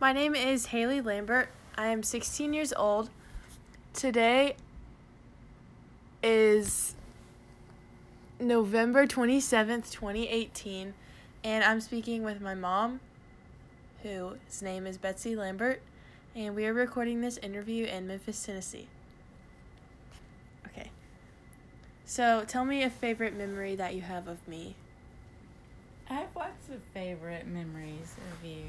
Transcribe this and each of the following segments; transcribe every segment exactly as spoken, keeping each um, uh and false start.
My name is Haley Lambert. I am sixteen years old. Today is November twenty-seventh, twenty eighteen, and I'm speaking with my mom, whose name is Betsy Lambert, and we are recording this interview in Memphis, Tennessee. Okay. So, tell me a favorite memory that you have of me. I have lots of favorite memories of you.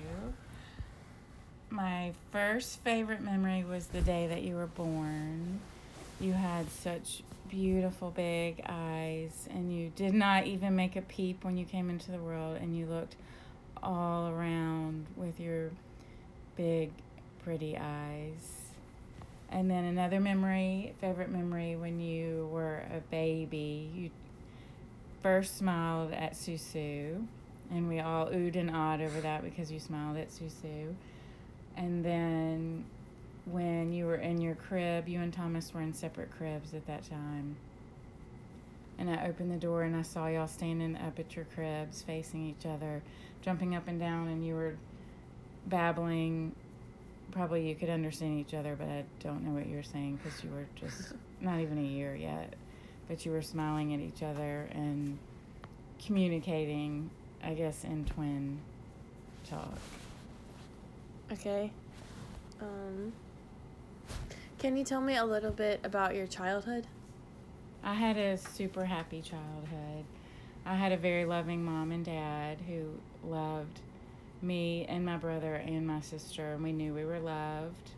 My first favorite memory was the day that you were born. You had such beautiful big eyes, and you did not even make a peep when you came into the world, and you looked all around with your big, pretty eyes. And then another memory, favorite memory, when you were a baby, you first smiled at Susu, and we all oohed and awed over that because you smiled at Susu. And then when you were in your crib, you and Thomas were in separate cribs at that time. And I opened the door and I saw y'all standing up at your cribs facing each other, jumping up and down, and you were babbling. Probably you could understand each other, but I don't know what you were saying because you were just not even a year yet. But you were smiling at each other and communicating, I guess, in twin talk. Okay. Um, can you tell me a little bit about your childhood? I had a super happy childhood. I had a very loving mom and dad who loved me and my brother and my sister, and we knew we were loved.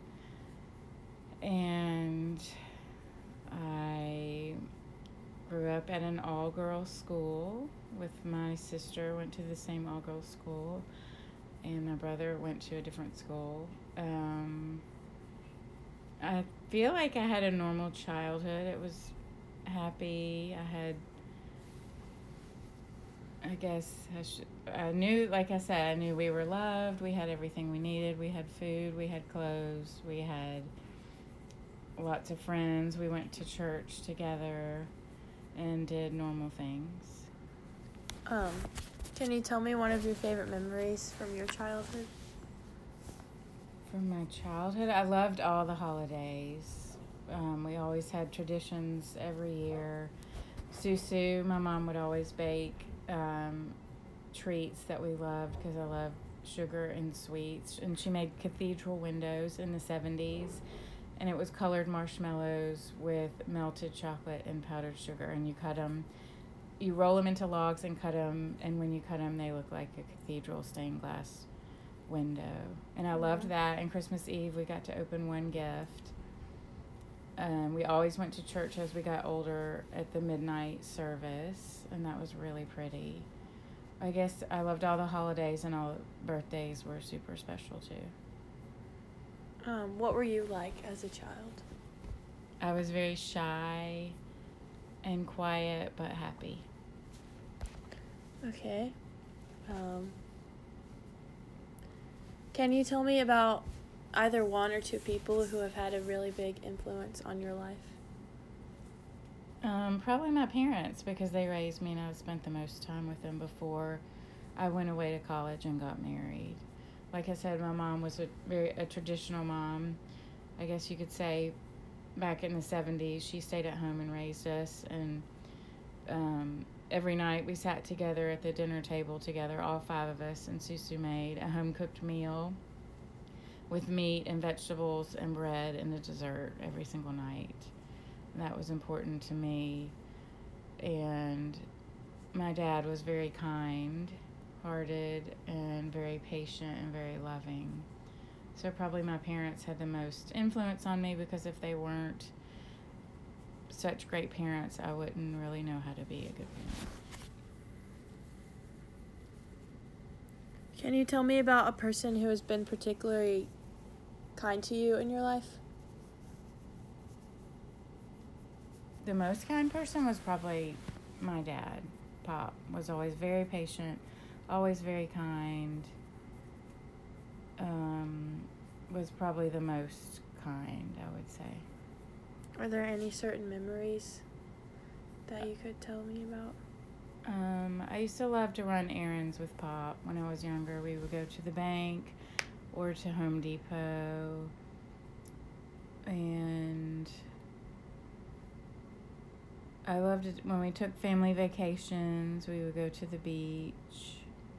And I grew up at an all-girls school with my sister, went to the same all-girls school, and my brother went to a different school. Um, I feel like I had a normal childhood. It was happy. I had, I guess, I, should, I knew, like I said, I knew we were loved. We had everything we needed. We had food. We had clothes. We had lots of friends. We went to church together and did normal things. Um, can you tell me one of your favorite memories from your childhood? From my childhood, I loved all the holidays. Um, we always had traditions every year. Susu, my mom would always bake um, treats that we loved because I love sugar and sweets. And she made cathedral windows in the seventies. And it was colored marshmallows with melted chocolate and powdered sugar. And you cut them, you roll them into logs and cut them. And when you cut them, they look like a cathedral stained glass window. And I loved that. And Christmas Eve, we got to open one gift. Um, we always went to church as we got older at the midnight service. And that was really pretty. I guess I loved all the holidays, and all birthdays were super special too. Um, what were you like as a child? I was very shy and quiet, but happy. Okay. Um, can you tell me about either one or two people who have had a really big influence on your life? Um, probably my parents, because they raised me and I spent the most time with them before I went away to college and got married. Like I said, my mom was a very a traditional mom. I guess you could say back in the seventies, she stayed at home and raised us. And um, every night we sat together at the dinner table together, all five of us, and Susu made a home-cooked meal with meat and vegetables and bread and a dessert every single night. And that was important to me. And my dad was very kind hearted and very patient and very loving. So probably my parents had the most influence on me, because if they weren't such great parents, I wouldn't really know how to be a good parent. Can you tell me about a person who has been particularly kind to you in your life? The most kind person was probably my dad. Pop was always very patient, always very kind. Um, was probably the most kind, I would say. Are there any certain memories that you could tell me about? Um, I used to love to run errands with Pop when I was younger. We would go to the bank or to Home Depot. And I loved it when we took family vacations. We would go to the beach,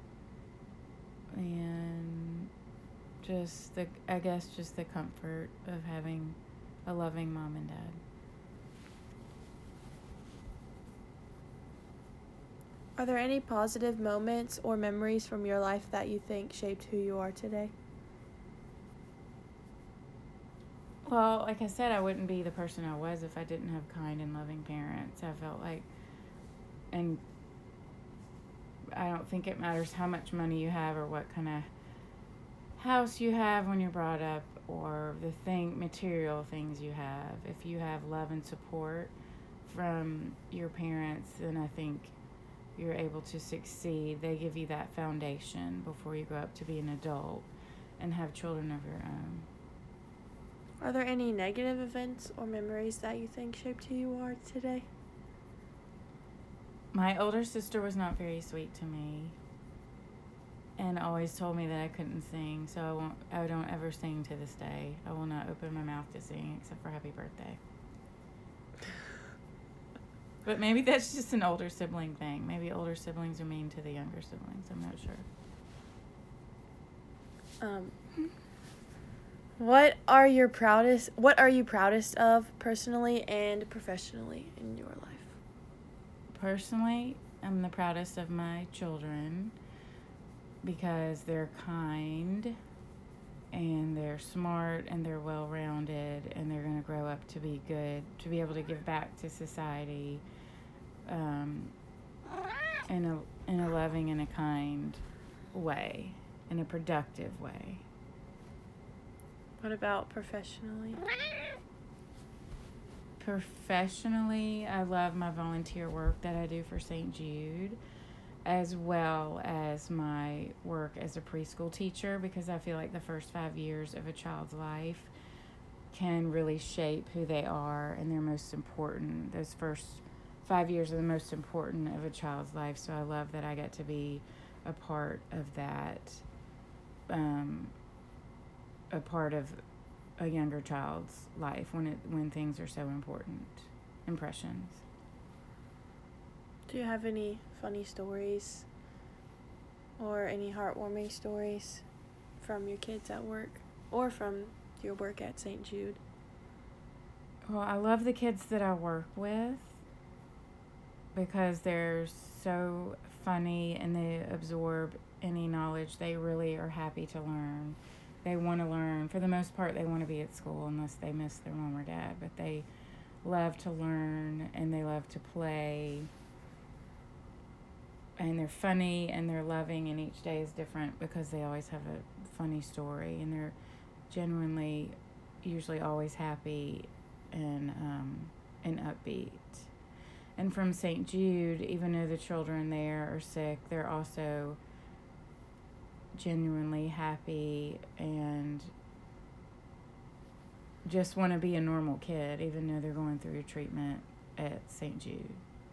and just the, I guess, just the comfort of having a loving mom and dad. Are there any positive moments or memories from your life that you think shaped who you are today? Well, like I said, I wouldn't be the person I was if I didn't have kind and loving parents. I felt like, and I don't think it matters how much money you have or what kind of house you have when you're brought up, or the thing, material things you have. If you have love and support from your parents, then I think you're able to succeed. They give you that foundation before you grow up to be an adult and have children of your own. Are there any negative events or memories that you think shaped who you are today? My older sister was not very sweet to me and always told me that I couldn't sing, so I won't I don't ever sing to this day. I will not open my mouth to sing except for happy birthday. But maybe that's just an older sibling thing. Maybe older siblings are mean to the younger siblings. I'm not sure. Um What are your proudest what are you proudest of personally and professionally in your life? Personally, I'm the proudest of my children because they're kind and they're smart and they're well-rounded and they're going to grow up to be good, to be able to give back to society um, in a in a loving and a kind way, in a productive way. What about professionally? Professionally, I love my volunteer work that I do for Saint Jude, as well as my work as a preschool teacher, because I feel like the first five years of a child's life can really shape who they are, and they're most important. Those first five years are the most important of a child's life, so I love that I get to be a part of that, um, a part of a younger child's life when it when things are so important. Impressions. Do you have any funny stories or any heartwarming stories from your kids at work or from your work at Saint Jude? Well, I love the kids that I work with because they're so funny and they absorb any knowledge. They really are happy to learn. They want to learn. For the most part, they want to be at school unless they miss their mom or dad. But they love to learn and they love to play. And they're funny and they're loving, and each day is different because they always have a funny story. And they're genuinely, usually always happy and um, and upbeat. And from Saint Jude, even though the children there are sick, they're also genuinely happy and just want to be a normal kid, even though they're going through treatment at Saint Jude.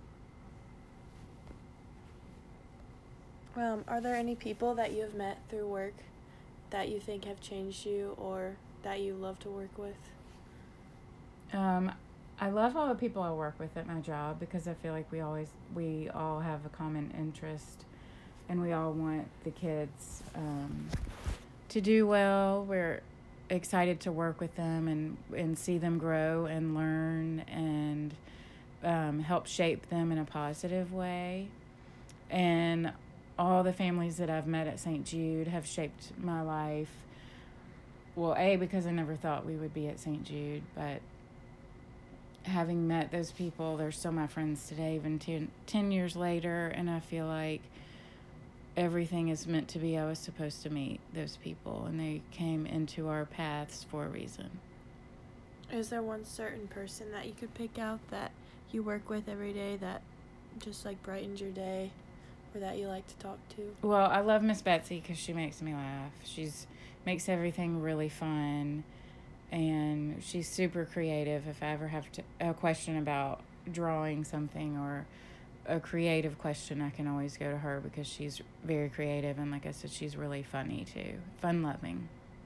Um, are there any people that you have met through work that you think have changed you or that you love to work with? Um, I love all the people I work with at my job because I feel like we always we all have a common interest. And we all want the kids um, to do well. We're excited to work with them and, and see them grow and learn and um, help shape them in a positive way. And all the families that I've met at Saint Jude have shaped my life. Well, A, because I never thought we would be at Saint Jude, but having met those people, they're still my friends today, even ten, ten years later, and I feel like everything is meant to be. I was supposed to meet those people, and they came into our paths for a reason. Is there one certain person that you could pick out that you work with every day that just like brightens your day or that you like to talk to? Well, I love Miss Betsy because she makes me laugh. She's makes everything really fun, and she's super creative. If I ever have to, a question about drawing something or a creative question, I can always go to her because she's very creative, and like I said, she's really funny too, fun loving.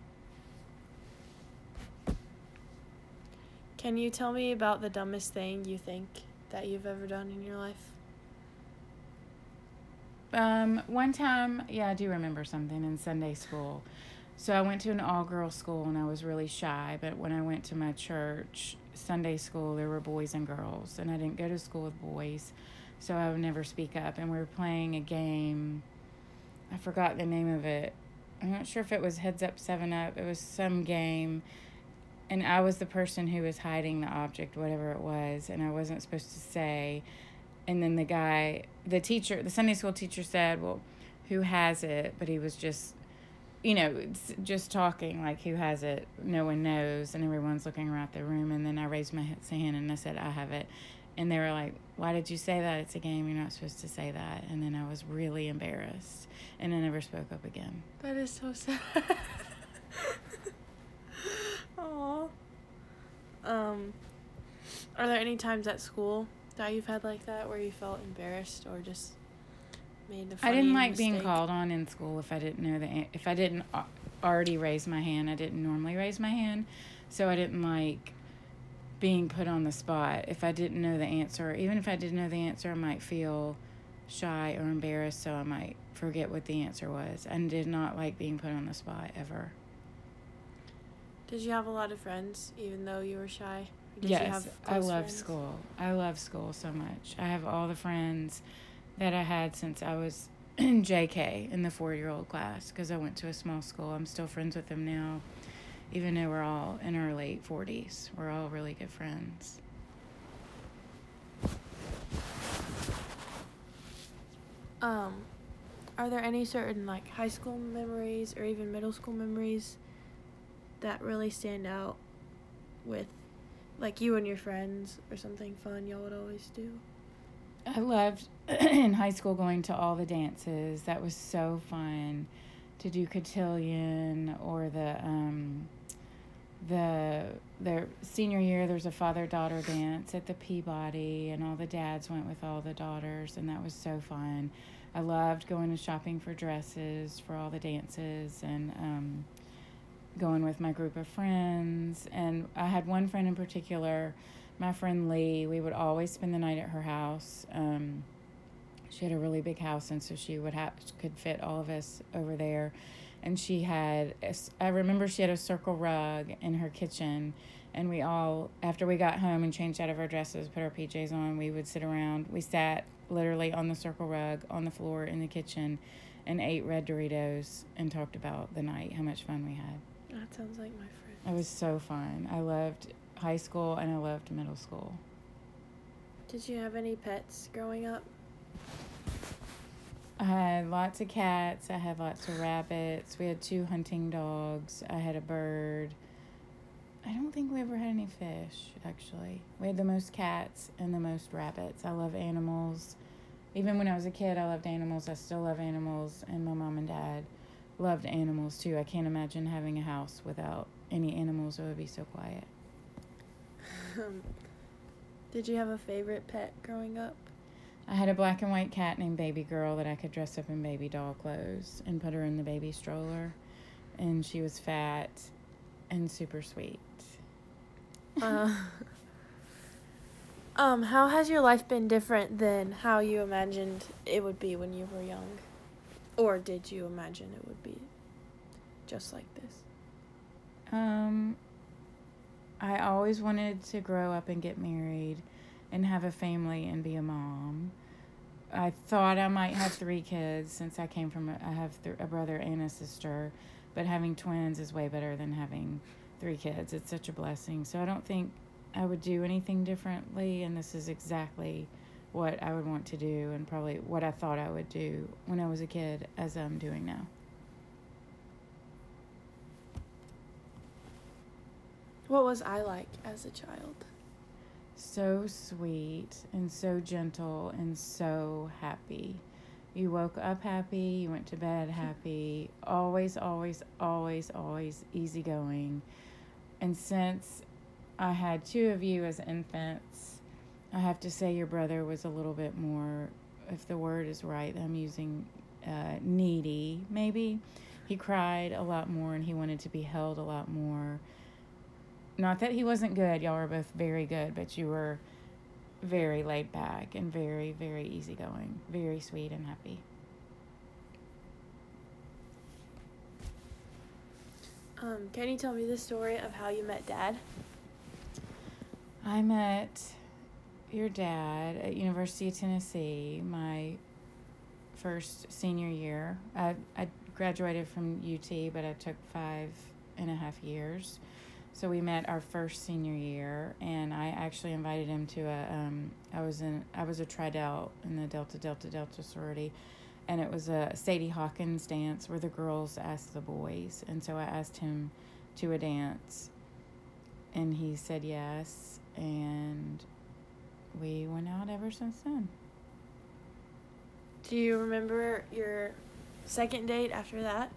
Can you tell me about the dumbest thing you think that you've ever done in your life? Um, one time, yeah, I do remember something in Sunday school. So I went to an all-girls school and I was really shy, but when I went to my church Sunday school, there were boys and girls, and I didn't go to school with boys, so I would never speak up. And we were playing a game. I forgot the name of it. I'm not sure if it was Heads Up, Seven Up. It was some game, and I was the person who was hiding the object, whatever it was, and I wasn't supposed to say. And then the guy, the teacher, the Sunday school teacher said, well, who has it? But he was just, you know, it's just talking like, who has it? No one knows. And everyone's looking around the room. And then I raised my hand and I said, I have it. And they were like, why did you say that? It's a game. You're not supposed to say that. And then I was really embarrassed. And I never spoke up again. That is so sad. Aww. Um, are there any times at school that you've had like that where you felt embarrassed or just made the funny I didn't like mistake? being called on in school if I didn't know the an- if I didn't a- already raise my hand. I didn't normally raise my hand, so I didn't like being put on the spot. If I didn't know the answer, even if I didn't know the answer, I might feel shy or embarrassed, so I might forget what the answer was. I did not like being put on the spot ever. Did you have a lot of friends even though you were shy? Did yes, you have I close love friends? school. I love school so much. I have all the friends that I had since I was in J K in the four-year-old class because I went to a small school. I'm still friends with them now, even though we're all in our late forties. We're all really good friends. Um, are there any certain like high school memories or even middle school memories that really stand out with like you and your friends or something fun y'all would always do? I loved in high school going to all the dances. That was so fun to do cotillion or the um, the the senior year. There's a father-daughter dance at the Peabody, and all the dads went with all the daughters, and that was so fun. I loved going to shopping for dresses for all the dances and um, going with my group of friends. And I had one friend in particular, my friend Lee. We would always spend the night at her house. Um, she had a really big house, and so she would have could fit all of us over there. And she had, a, I remember she had a circle rug in her kitchen, and we all, after we got home and changed out of our dresses, put our P Js on, we would sit around. We sat literally on the circle rug on the floor in the kitchen and ate red Doritos and talked about the night, how much fun we had. That sounds like my friends. It was so fun. I loved high school and I loved middle school. Did you have any pets growing up? I had lots of cats. I had lots of rabbits. We had two hunting dogs. I had a bird. I don't think we ever had any fish, actually. We had the most cats and the most rabbits. I love animals. Even when I was a kid, I loved animals. I still love animals. And my mom and dad loved animals, too. I can't imagine having a house without any animals. It would be so quiet. Did you have a favorite pet growing up? I had a black and white cat named Baby Girl that I could dress up in baby doll clothes and put her in the baby stroller. And she was fat and super sweet. Uh, um, how has your life been different than how you imagined it would be when you were young? Or did you imagine it would be just like this? Um, I always wanted to grow up and get married and have a family and be a mom. I thought I might have three kids since I came from, a, I have th- a brother and a sister, but having twins is way better than having three kids. It's such a blessing. So I don't think I would do anything differently, and this is exactly what I would want to do and probably what I thought I would do when I was a kid as I'm doing now. What was I like as a child? So sweet and so gentle and so happy. You woke up happy, you went to bed happy, always, always, always, always easygoing. And since I had two of you as infants, I have to say your brother was a little bit more, if the word is right, I'm using uh, needy, maybe. He cried a lot more and he wanted to be held a lot more. not that he wasn't good, y'all were both very good, but you were very laid back and very, very easygoing, very sweet and happy. Um, can you tell me the story of how you met Dad? I met your dad at University of Tennessee my first senior year. I, I graduated from U T, but I took five and a half years. So we met our first senior year, and I actually invited him to a, um, I was in, I was a Tri-Delt in the Delta Delta Delta sorority, and it was a Sadie Hawkins dance where the girls asked the boys, and so I asked him to a dance, and he said yes, and we went out ever since then. Do you remember your second date after that?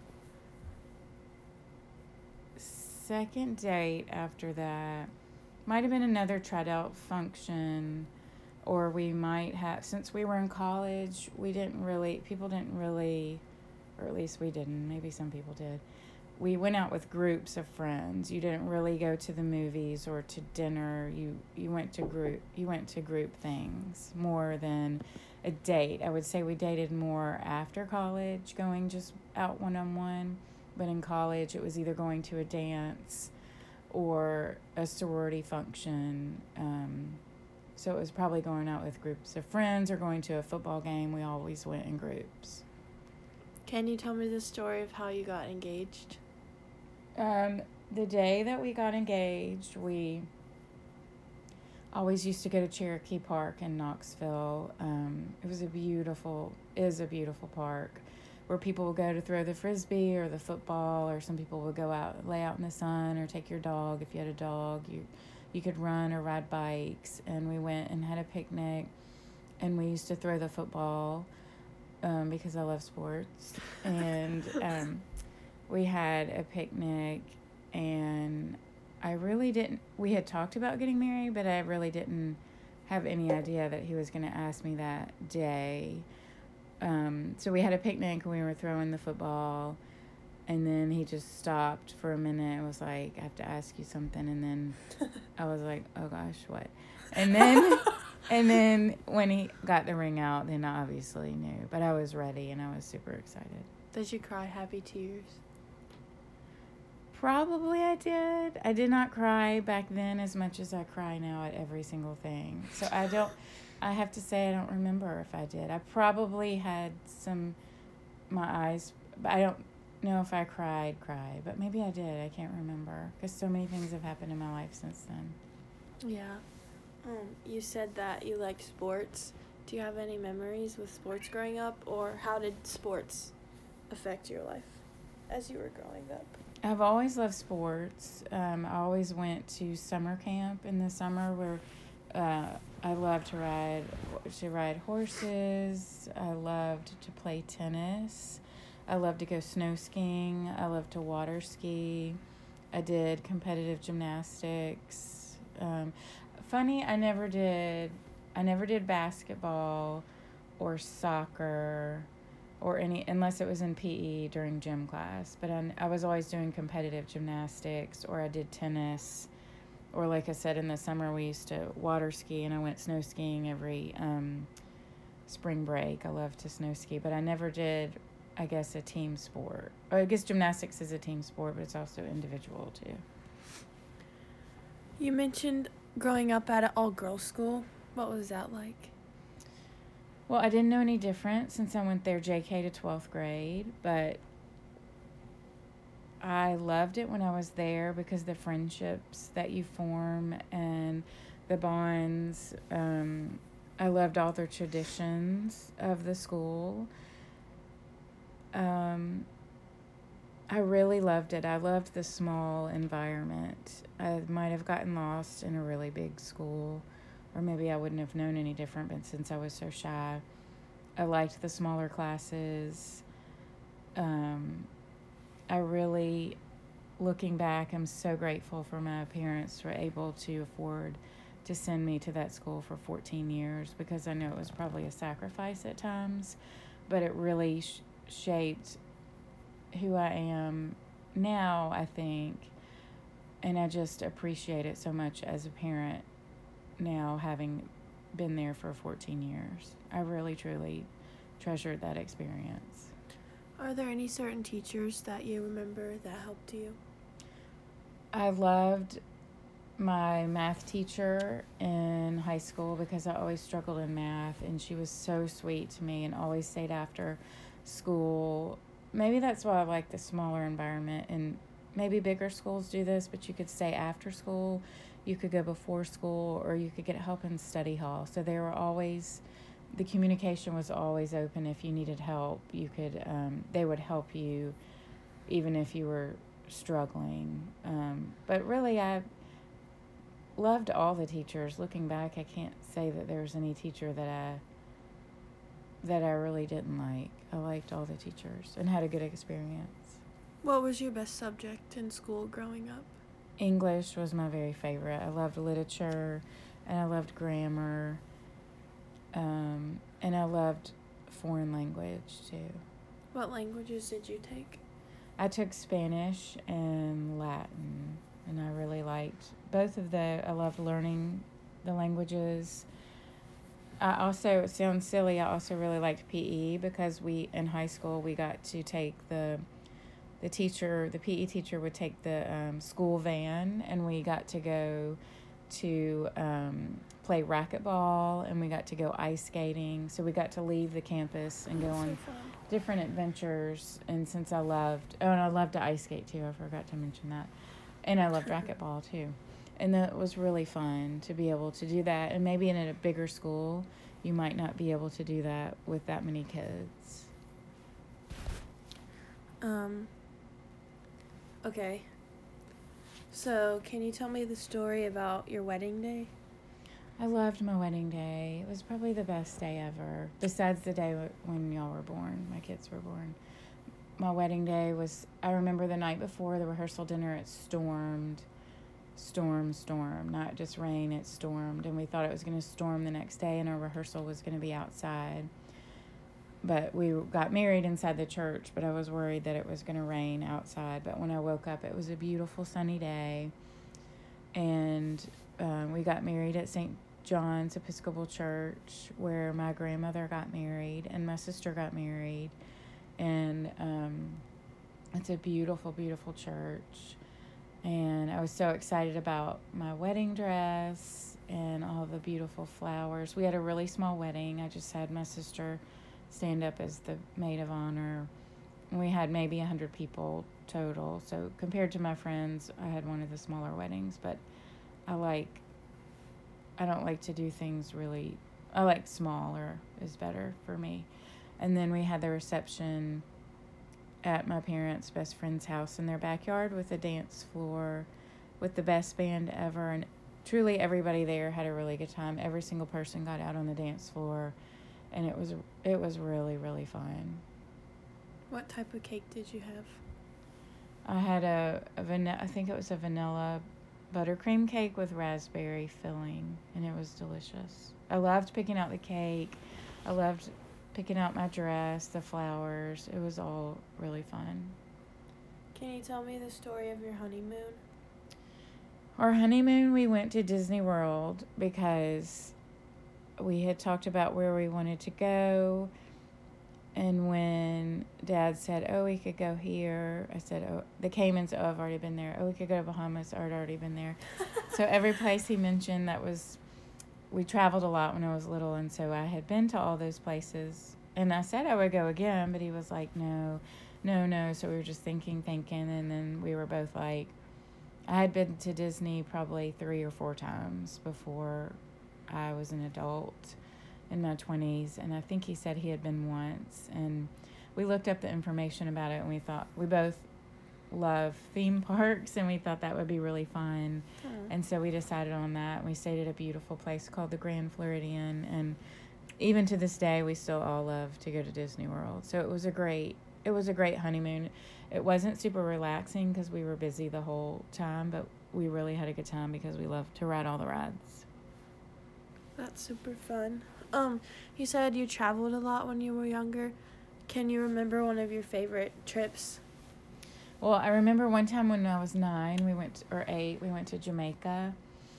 Second date after that might have been another Tri-Delt function, or we might have, since we were in college, we didn't really, people didn't really, or at least we didn't, maybe some people did. We went out with groups of friends. You didn't really go to the movies or to dinner. You you went to group you went to group things more than a date. I would say we dated more after college, going just out one on one. But in college, it was either going to a dance or a sorority function. Um, so it was probably going out with groups of friends or going to a football game. We always went in groups. Can you tell me the story of how you got engaged? Um, the day that we got engaged, we always used to go to Cherokee Park in Knoxville. Um, it was a beautiful, is a beautiful park, where people will go to throw the frisbee or the football, or some people will go out, lay out in the sun, or take your dog. If you had a dog, you you could run or ride bikes. And we went and had a picnic, and we used to throw the football um, because I love sports. And um, we had a picnic, and I really didn't, we had talked about getting married, but I really didn't have any idea that he was going to ask me that day. Um, so we had a picnic and we were throwing the football, and then he just stopped for a minute and was like, I have to ask you something. And then I was like, oh gosh, what? And then, and then when he got the ring out, then I obviously knew, but I was ready and I was super excited. Did you cry happy tears? Probably I did. I did not cry back then as much as I cry now at every single thing. So I don't, I have to say I don't remember if I did. I probably had some, my eyes, but I don't know if I cried, cried. But maybe I did. I can't remember because so many things have happened in my life since then. Yeah. Um, you said that you liked sports. Do you have any memories with sports growing up, or how did sports affect your life as you were growing up? I've always loved sports. Um, I always went to summer camp in the summer where uh, I loved to ride to ride horses. I loved to play tennis. I loved to go snow skiing. I loved to water ski. I did competitive gymnastics. Um, funny, I never did. I never did basketball or soccer or any, unless it was in P E during gym class. But I, I was always doing competitive gymnastics, or I did tennis, or like I said, in the summer we used to water ski, and I went snow skiing every um, spring break. I loved to snow ski, but I never did, I guess, a team sport. Or I guess gymnastics is a team sport, but it's also individual too. You mentioned growing up at an all-girls school. What was that like? Well, I didn't know any different since I went there J K to twelfth grade, but I loved it when I was there because the friendships that you form and the bonds. Um, I loved all the traditions of the school. Um, I really loved it. I loved the small environment. I might have gotten lost in a really big school, or maybe I wouldn't have known any different, but since I was so shy, I liked the smaller classes. Um, I really, looking back, I'm so grateful for my parents were able to afford to send me to that school for fourteen years, because I know it was probably a sacrifice at times, but it really sh- shaped who I am now, I think. and I just appreciate it so much as a parent now, having been there for fourteen years. I really, truly treasured that experience. Are there any certain teachers that you remember that helped you? I loved my math teacher in high school because I always struggled in math, and she was so sweet to me and always stayed after school. Maybe that's why I like the smaller environment, and maybe bigger schools do this, but you could stay after school, you could go before school, or you could get help in study hall. So they were always, the communication was always open. If you needed help, you could, um, they would help you even if you were struggling. Um, but really, I loved all the teachers. Looking back, I can't say that there was any teacher that I that I really didn't like. I liked all the teachers and had a good experience. What was your best subject in school growing up? English was my very favorite. I loved literature, and I loved grammar, um, and I loved foreign language too. What languages did you take? I took Spanish and Latin, and I really liked both of the, I loved learning the languages. I also, it sounds silly, I also really liked P E because we, in high school, we got to take the, the teacher, the P E teacher would take the um, school van, and we got to go to um, play racquetball, and we got to go ice skating. So we got to leave the campus and go That's on so fun. different adventures. And since I loved, oh, and I loved to ice skate too, I forgot to mention that. And I loved racquetball too. And that was really fun to be able to do that. And maybe in a bigger school, you might not be able to do that with that many kids. Um, okay. So, can you tell me the story about your wedding day? I loved my wedding day. It was probably the best day ever, besides the day when y'all were born, my kids were born. My wedding day was, I remember the night before the rehearsal dinner, it stormed. Storm, storm, not just rain, it stormed, and we thought it was going to storm the next day, and our rehearsal was going to be outside. But we got married inside the church, but I was worried that it was going to rain outside. But when I woke up, it was a beautiful sunny day, and um, we got married at Saint John's Episcopal Church, where my grandmother got married and my sister got married, and um, it's a beautiful, beautiful church. And I was so excited about my wedding dress and all the beautiful flowers. We had a really small wedding. I just had my sister stand up as the maid of honor. And we had maybe one hundred people total. So compared to my friends, I had one of the smaller weddings. But I like, I don't like to do things really, I like smaller is better for me. And then we had the reception at my parents' best friend's house in their backyard with a dance floor with the best band ever, and truly everybody there had a really good time. Every single person got out on the dance floor, and it was it was really, really fun. What type of cake did you have? I had a, a vanilla, I think it was a vanilla buttercream cake with raspberry filling, and it was delicious. I loved picking out the cake. I loved picking out my dress, the flowers. It was all really fun. Can you tell me the story of your honeymoon? Our honeymoon, we went to Disney World because we had talked about where we wanted to go. And when Dad said, oh, we could go here, I said, oh, the Caymans, oh, I've already been there. Oh, we could go to Bahamas, I'd already been there. So every place he mentioned that was, we traveled a lot when I was little, and so I had been to all those places. And I said I would go again, but he was like, no, no, no. So we were just thinking, thinking, and then we were both like, I had been to Disney probably three or four times before I was an adult in my twenties, and I think he said he had been once. And we looked up the information about it, and we thought, we both love theme parks, and we thought that would be really fun. Oh. And so we decided on that. We stayed at a beautiful place called the Grand Floridian, and even to this day, we still all love to go to Disney World. So it was a great, it was a great honeymoon. It wasn't super relaxing because we were busy the whole time, but we really had a good time because we loved to ride all the rides. That's super fun. Um, you said you traveled a lot when you were younger. Can you remember one of your favorite trips? Well, I remember one time when I was nine, we went, or eight, we went to Jamaica,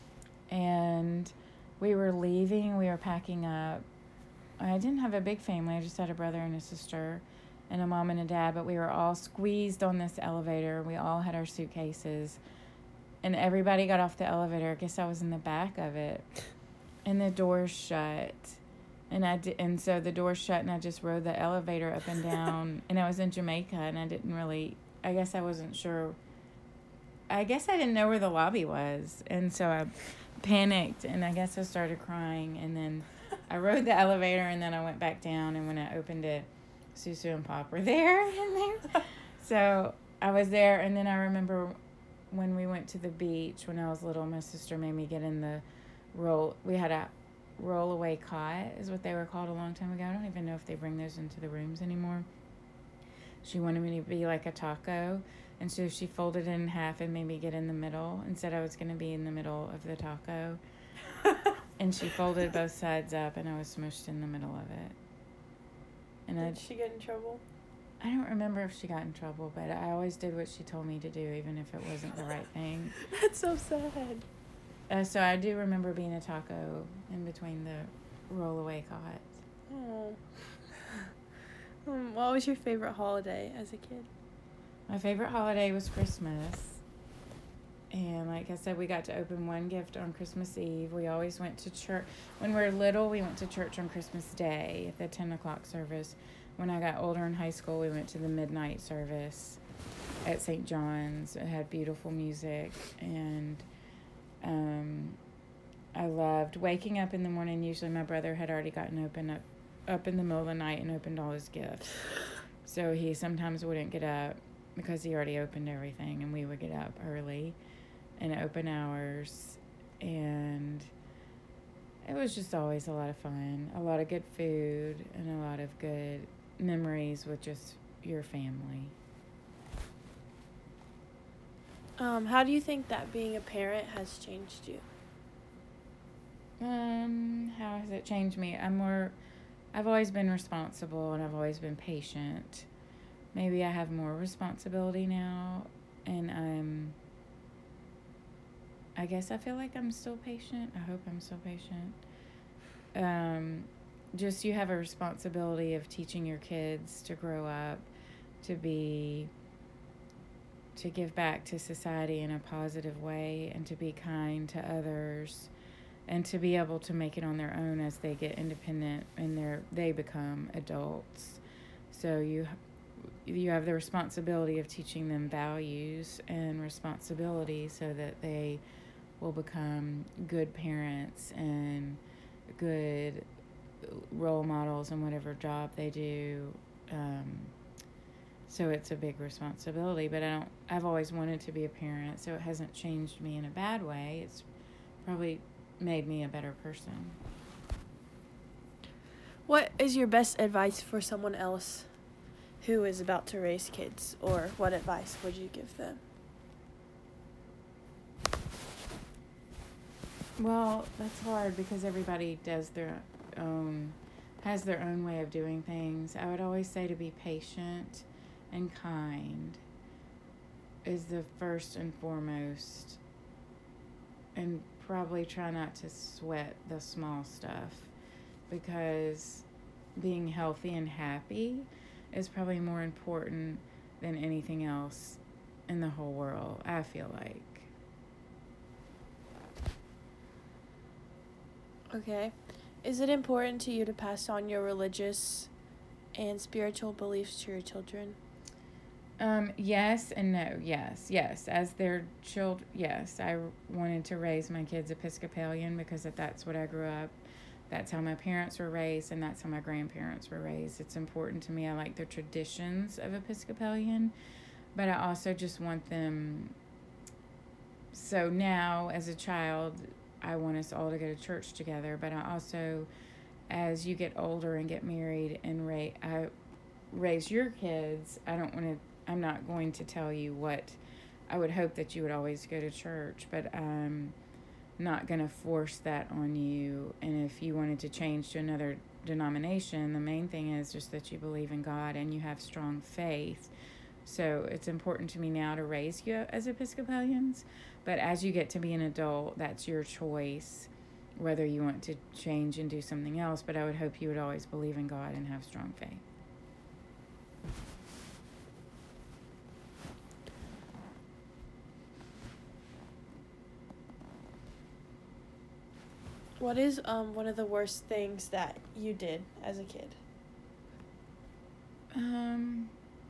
and we were leaving, we were packing up. I didn't have a big family, I just had a brother and a sister and a mom and a dad, but we were all squeezed on this elevator. We all had our suitcases, and everybody got off the elevator. I guess I was in the back of it, and the doors shut. And I did, and so the door shut, and I just rode the elevator up and down. And I was in Jamaica, and I didn't really, I guess I wasn't sure. I guess I didn't know where the lobby was. And so I panicked, and I guess I started crying. And then I rode the elevator, and then I went back down. And when I opened it, Susu and Pop were there. in there. So I was there, and then I remember when we went to the beach when I was little, my sister made me get in the roll. We had a roll-away cot is what they were called a long time ago. I don't even know if they bring those into the rooms anymore. She wanted me to be like a taco, and so she folded it in half and made me get in the middle and said I was going to be in the middle of the taco. And she folded both sides up, and I was smushed in the middle of it. And Did I, she get in trouble? I don't remember if she got in trouble, but I always did what she told me to do, even if it wasn't the right thing. That's so sad. Uh, so I do remember being a taco in between the roll-away cots. Oh. Um, what was your favorite holiday as a kid? My favorite holiday was Christmas. And like I said, we got to open one gift on Christmas Eve. We always went to church. When we were little, we went to church on Christmas Day at the ten o'clock service. When I got older in high school, we went to the midnight service at Saint John's. It had beautiful music, and um, I loved waking up in the morning. Usually my brother had already gotten open up, up in the middle of the night and opened all his gifts. So he sometimes wouldn't get up because he already opened everything, and we would get up early and open hours. And it was just always a lot of fun, a lot of good food, and a lot of good memories with just your family. Um, how do you think that being a parent has changed you? Um, how has it changed me? I'm more, I've always been responsible, and I've always been patient. Maybe I have more responsibility now, and I'm, I guess I feel like I'm still patient. I hope I'm still patient. Um, just you have a responsibility of teaching your kids to grow up, to be, to give back to society in a positive way, and to be kind to others, and to be able to make it on their own as they get independent and they they become adults. So you you have the responsibility of teaching them values and responsibility so that they will become good parents and good role models in whatever job they do. Um, So it's a big responsibility, but I don't, I've always wanted to be a parent, so it hasn't changed me in a bad way. It's probably made me a better person. What is your best advice for someone else who is about to raise kids, or what advice would you give them? Well, that's hard because everybody does their own, has their own way of doing things. I would always say to be patient and kind is the first and foremost, and probably try not to sweat the small stuff, because being healthy and happy is probably more important than anything else in the whole world, I feel like. Okay. Is it important to you to pass on your religious and spiritual beliefs to your children? Um, yes and no. Yes, yes. As their children, yes. I wanted to raise my kids Episcopalian because that's what I grew up. That's how my parents were raised, and that's how my grandparents were raised. It's important to me. I like the traditions of Episcopalian, but I also just want them. So now, as a child, I want us all to go to church together, but I also, as you get older and get married and ra- I raise your kids, I don't want to. I'm not going to tell you what, I would hope that you would always go to church, but I'm not going to force that on you. And if you wanted to change to another denomination, the main thing is just that you believe in God and you have strong faith, So it's important to me now to raise you as Episcopalians. But as you get to be an adult, that's your choice, whether you want to change and do something else. But I would hope you would always believe in God and have strong faith. What is um one of the worst things that you did as a kid? Um,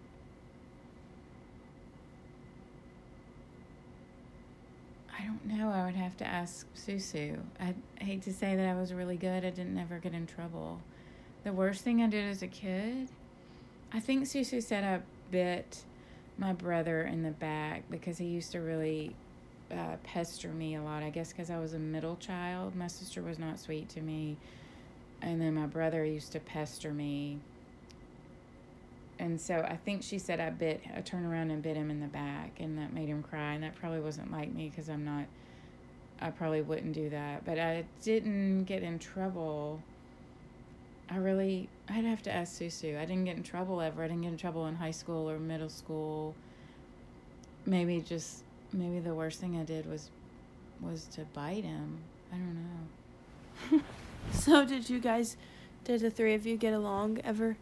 I don't know. I would have to ask Susu. I hate to say that I was really good. I didn't ever get in trouble. The worst thing I did as a kid, I think Susu said I bit my brother in the back because he used to really uh, pester me a lot. I guess because I was a middle child. My sister was not sweet to me. And then my brother used to pester me. And so I think she said I bit, I turned around and bit him in the back, and that made him cry. And that probably wasn't like me because I'm not, I probably wouldn't do that. But I didn't get in trouble. I really, I'd have to ask Susu. I didn't get in trouble ever. I didn't get in trouble in high school or middle school. Maybe just, maybe the worst thing I did was, was to bite him. I don't know. So did you guys, did the three of you get along ever?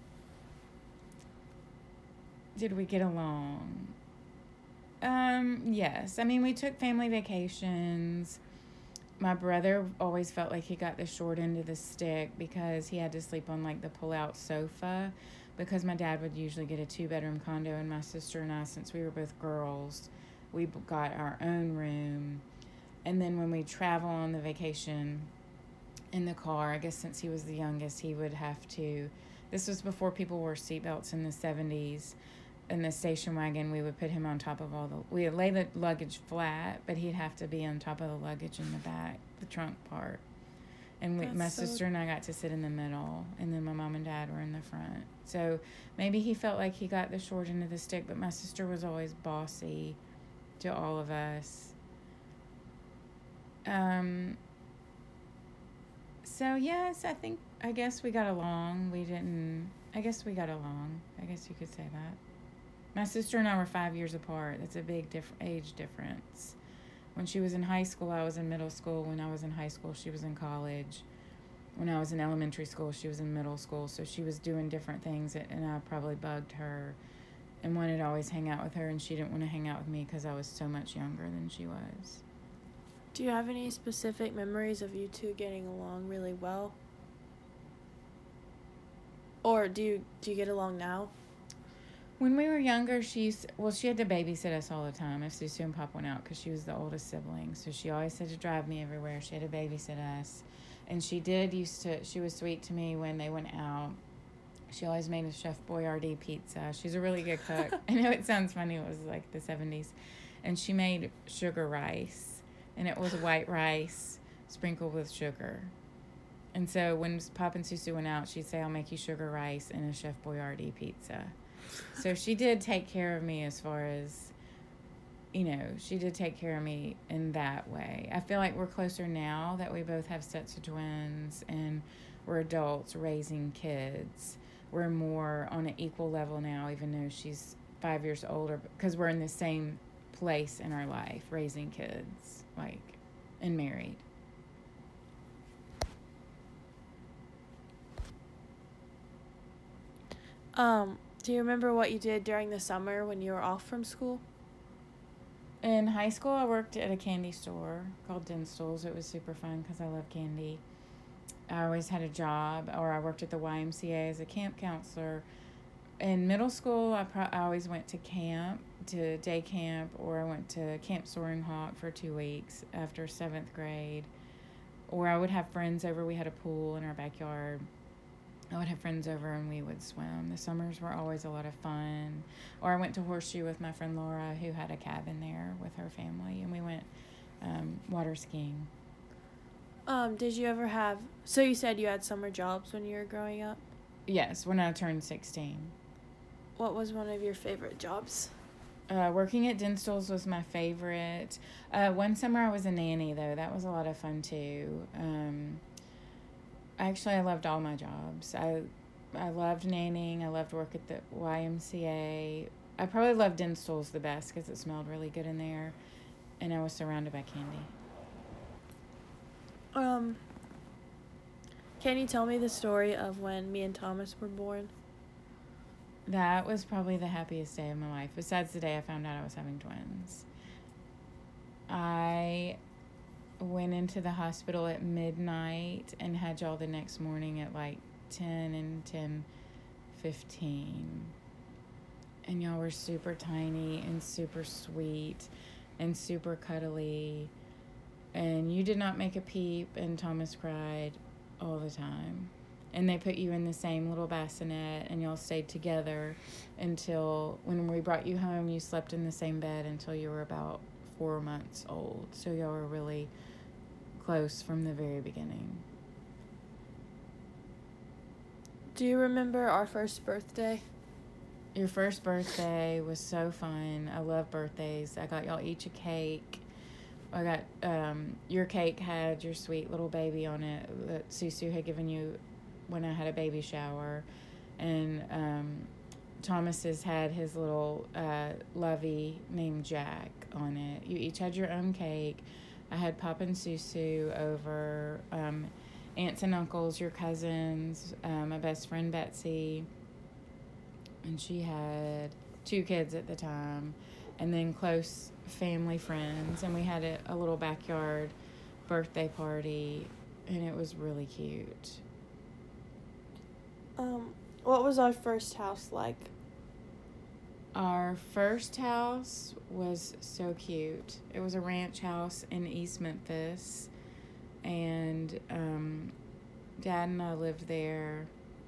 Did we get along? Um, yes. I mean, we took family vacations. My brother always felt like he got the short end of the stick because he had to sleep on, like, the pull-out sofa because my dad would usually get a two-bedroom condo, and my sister and I, since we were both girls, we got our own room. And then when we travel on the vacation in the car, I guess since he was the youngest, he would have to, this was before people wore seatbelts in the seventies. In the station wagon, we would put him on top of all the, we would lay the luggage flat, but he'd have to be on top of the luggage in the back, the trunk part. And we, my so sister and I got to sit in the middle, and then my mom and dad were in the front. So maybe he felt like he got the short end of the stick, but my sister was always bossy to all of us. Um. So, yes, I think, I guess we got along. We didn't, I guess we got along. I guess you could say that. My sister and I were five years apart. That's a big diff- age difference. When she was in high school, I was in middle school. When I was in high school, she was in college. When I was in elementary school, she was in middle school. So she was doing different things, and I probably bugged her and wanted to always hang out with her, and she didn't want to hang out with me because I was so much younger than she was. Do you have any specific memories of you two getting along really well? Or do you do you get along now? When we were younger, she used, well, she had to babysit us all the time if Susu and Pop went out because she was the oldest sibling. So she always had to drive me everywhere. She had to babysit us. And she did used to, she was sweet to me when they went out. She always made a Chef Boyardee pizza. She's a really good cook. I know it sounds funny. It was like the seventies. And she made sugar rice. And it was white rice sprinkled with sugar. And so when Pop and Susu went out, she'd say, I'll make you sugar rice and a Chef Boyardee pizza. So she did take care of me as far as, you know, she did take care of me in that way. I feel like we're closer now that we both have sets of twins and we're adults raising kids. We're more on an equal level now, even though she's five years older, because we're in the same place in our life, raising kids, like, and married. Um, do you remember what you did during the summer when you were off from school? In high school, I worked at a candy store called Dinstall's. It was super fun because I love candy. I always had a job, or I worked at the Y M C A as a camp counselor. In middle school, I, pro- I always went to camp, to day camp, or I went to Camp Soaring Hawk for two weeks after seventh grade. Or I would have friends over. We had a pool in our backyard. I would have friends over and we would swim. The summers were always a lot of fun. Or I went to Horseshoe with my friend Laura, who had a cabin there with her family, and we went um, water skiing. Um, did you ever have, so you said you had summer jobs when you were growing up? Yes, when I turned sixteen. What was one of your favorite jobs? Uh, working at Dinstall's was my favorite. Uh, one summer I was a nanny, though. That was a lot of fun, too. Um, actually, I loved all my jobs. I I loved nannying. I loved work at the Y M C A. I probably loved Den Stools the best because it smelled really good in there, and I was surrounded by candy. Um, can you tell me the story of when me and Thomas were born? That was probably the happiest day of my life, besides the day I found out I was having twins. I went into the hospital at midnight and had y'all the next morning at like ten and ten fifteen. And y'all were super tiny and super sweet and super cuddly. And you did not make a peep, and Thomas cried all the time. And they put you in the same little bassinet, and y'all stayed together until, when we brought you home, you slept in the same bed until you were about four months old. So y'all were really close from the very beginning. Do you remember our first birthday? Your first birthday was so fun. I love birthdays. I got y'all each a cake. I got, um, your cake had your sweet little baby on it that Susu had given you when I had a baby shower. And um, Thomas's had his little uh, lovey named Jack on it. You each had your own cake. I had Pop and Susu over, um, aunts and uncles, your cousins, um, my best friend Betsy, and she had two kids at the time, and then close family friends, and we had a, a little backyard birthday party, and it was really cute. Um, what was our first house like? Our first house was so cute. It was a ranch house in East Memphis, and um, Dad and I lived there,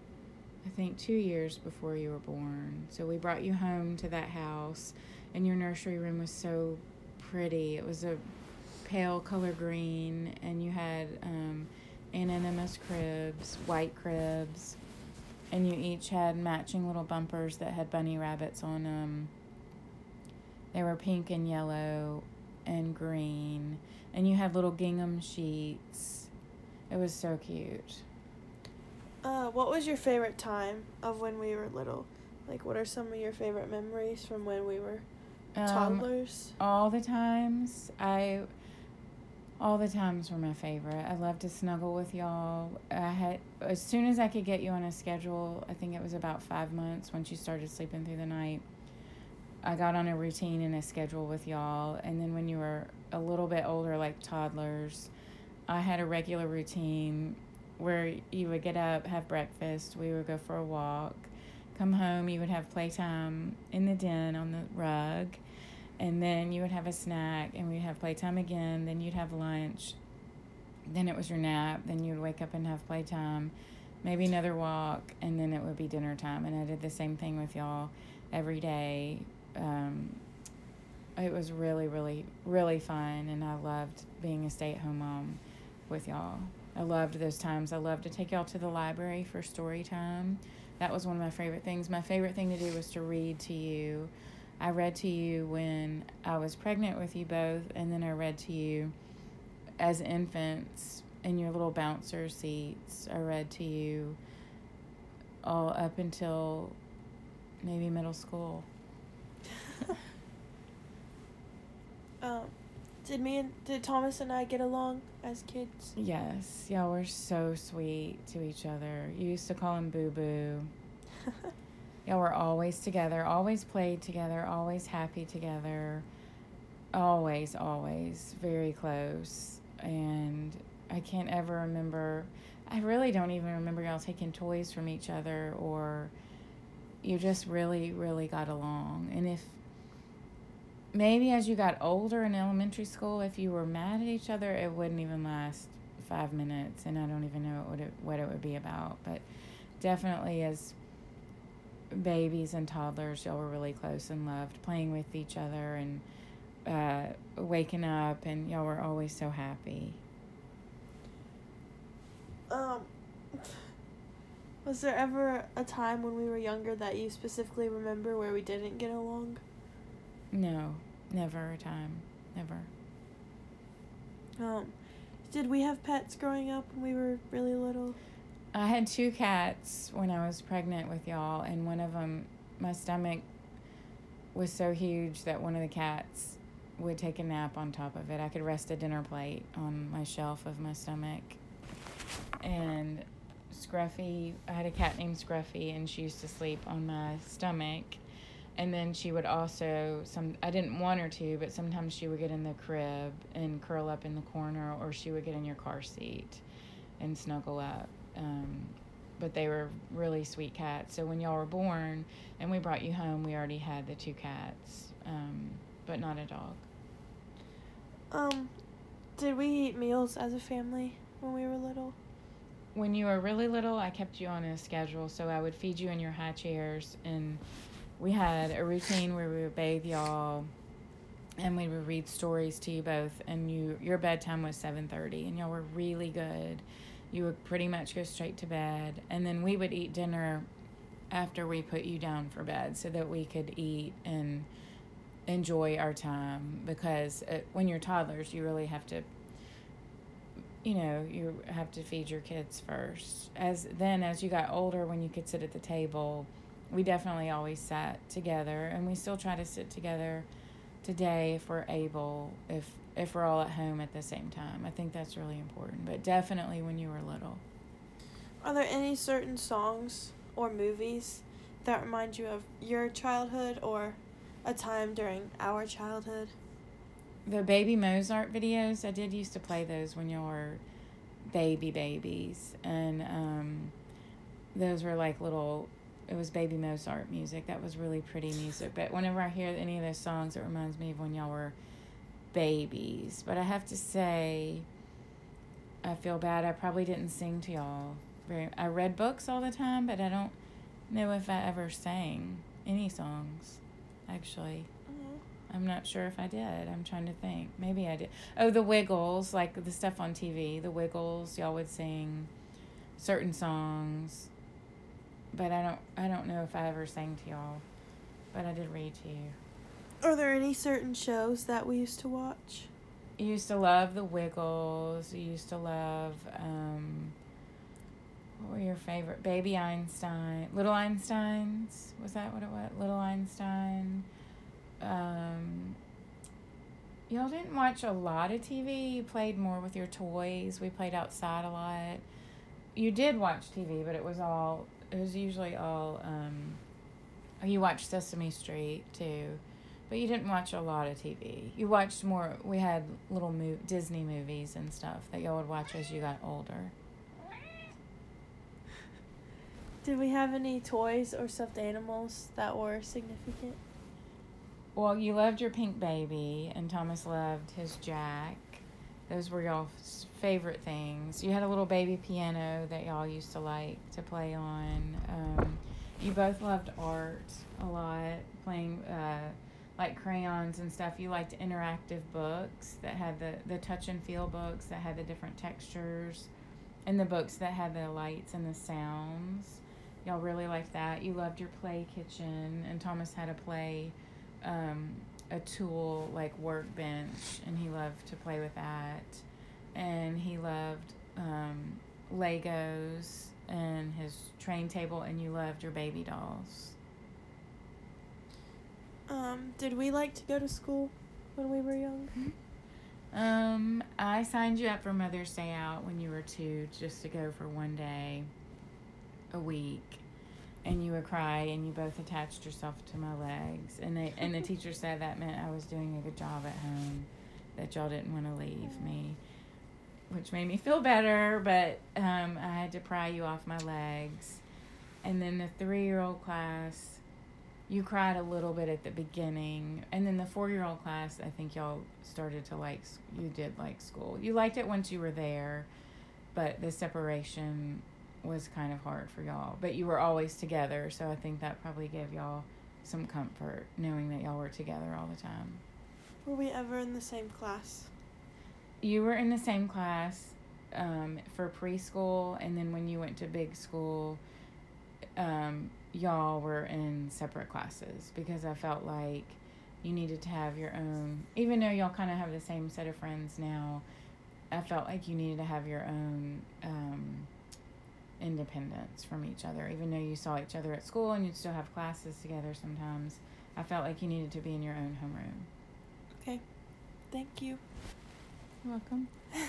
I think, two years before you were born. So we brought you home to that house, and your nursery room was so pretty. It was a pale color green, and you had um, anonymous cribs, white cribs, and you each had matching little bumpers that had bunny rabbits on them. They were pink and yellow and green, and you had little gingham sheets. It was so cute. Uh, what was your favorite time of when we were little? Like, what are some of your favorite memories from when we were Um, toddlers? all the times. I... All the times were my favorite. I loved to snuggle with y'all. I had, as soon as I could get you on a schedule, I think it was about five months once you started sleeping through the night, I got on a routine and a schedule with y'all. And then when you were a little bit older, like toddlers, I had a regular routine where you would get up, have breakfast, we would go for a walk, come home, you would have playtime in the den on the rug, and then you would have a snack, and we'd have playtime again, then you'd have lunch, then it was your nap, then you'd wake up and have playtime, maybe another walk, and then it would be dinner time. And I did the same thing with y'all every day. Um, it was really, really, really fun, and I loved being a stay-at-home mom with y'all. I loved those times. I loved to take y'all to the library for story time. That was one of my favorite things. My favorite thing to do was to read to you. I read to you when I was pregnant with you both, and then I read to you as infants in your little bouncer seats. I read to you all up until maybe middle school. um, did me and did Thomas and I get along as kids? Yes, y'all were so sweet to each other. You used to call him Boo Boo. Y'all were always together, always played together, always happy together, always, always very close. And I can't ever remember, I really don't even remember y'all taking toys from each other, or you just really, really got along. And if maybe as you got older in elementary school, if you were mad at each other, it wouldn't even last five minutes, and I don't even know what it, what it would be about. But definitely as babies and toddlers, y'all were really close and loved playing with each other and uh, waking up, and y'all were always so happy. Um, was there ever a time when we were younger that you specifically remember where we didn't get along? No, never a time. Never. Um, did we have pets growing up when we were really little? I had two cats when I was pregnant with y'all, and one of them, my stomach was so huge that one of the cats would take a nap on top of it. I could rest a dinner plate on my shelf of my stomach. And Scruffy, I had a cat named Scruffy, and she used to sleep on my stomach. And then she would also, some I didn't want her to, but sometimes she would get in the crib and curl up in the corner, or she would get in your car seat and snuggle up. Um, but they were really sweet cats. So when y'all were born and we brought you home, we already had the two cats, um, but not a dog. Um, did we eat meals as a family when we were little? When you were really little, I kept you on a schedule, so I would feed you in your high chairs, and we had a routine where we would bathe y'all, and we would read stories to you both, and you your bedtime was seven thirty, and y'all were really good. You would pretty much go straight to bed, and then we would eat dinner after we put you down for bed so that we could eat and enjoy our time, because uh, when you're toddlers, you really have to, you know, you have to feed your kids first. As then, as you got older, when you could sit at the table, we definitely always sat together, and we still try to sit together today if we're able, if if we're all at home at the same time. I think that's really important, but definitely when you were little. Are there any certain songs or movies that remind you of your childhood or a time during our childhood? The Baby Mozart videos, I did used to play those when you were baby babies, and um, those were like little, it was Baby Mozart music. That was really pretty music, but whenever I hear any of those songs, it reminds me of when y'all were babies. But I have to say, I feel bad, I probably didn't sing to y'all very. I read books all the time, but I don't know if I ever sang any songs, actually. I'm not sure if I did. I'm trying to think. Maybe I did. Oh, the Wiggles, like the stuff on T V. The Wiggles, y'all would sing certain songs, but I don't. I don't know if I ever sang to y'all, but I did read to you. Are there any certain shows that we used to watch? You used to love the Wiggles. You used to love. Um, what were your favorite? Baby Einstein, Little Einsteins. Was that what it was? Little Einstein. Um, y'all didn't watch a lot of T V. You played more with your toys. We played outside a lot. You did watch T V, but it was all, it was usually all, um, you watched Sesame Street too, but you didn't watch a lot of T V. You watched more, we had little mo- Disney movies and stuff that y'all would watch as you got older. Did we have any toys or stuffed animals that were significant? Well, you loved your pink baby, and Thomas loved his Jack. Those were y'all's favorite things. You had a little baby piano that y'all used to like to play on. Um, you both loved art a lot, playing uh, like crayons and stuff. You liked interactive books that had the, the touch and feel books that had the different textures, and the books that had the lights and the sounds. Y'all really liked that. You loved your play kitchen, and Thomas had a play Um, a tool like workbench, and he loved to play with that. And he loved um, Legos and his train table, and you loved your baby dolls. Um, did we like to go to school when we were young? Um, I signed you up for Mother's Day out when you were two, just to go for one day a week. And you would cry, and you both attached yourself to my legs. And they, and the teacher said that meant I was doing a good job at home, that y'all didn't want to leave me, which made me feel better, but um, I had to pry you off my legs. And then the three-year-old class, you cried a little bit at the beginning. And then the four-year-old class, I think y'all started to like, you did like school. You liked it once you were there, but the separation was kind of hard for y'all, but you were always together, so I think that probably gave y'all some comfort knowing that y'all were together all the time. Were we ever in the same class? You were in the same class um, for preschool, and then when you went to big school, um, y'all were in separate classes, because I felt like you needed to have your own, even though y'all kind of have the same set of friends now, I felt like you needed to have your own um, independence from each other. Even though you saw each other at school and you'd still have classes together sometimes, I felt like you needed to be in your own homeroom. Okay. Thank you. You're welcome.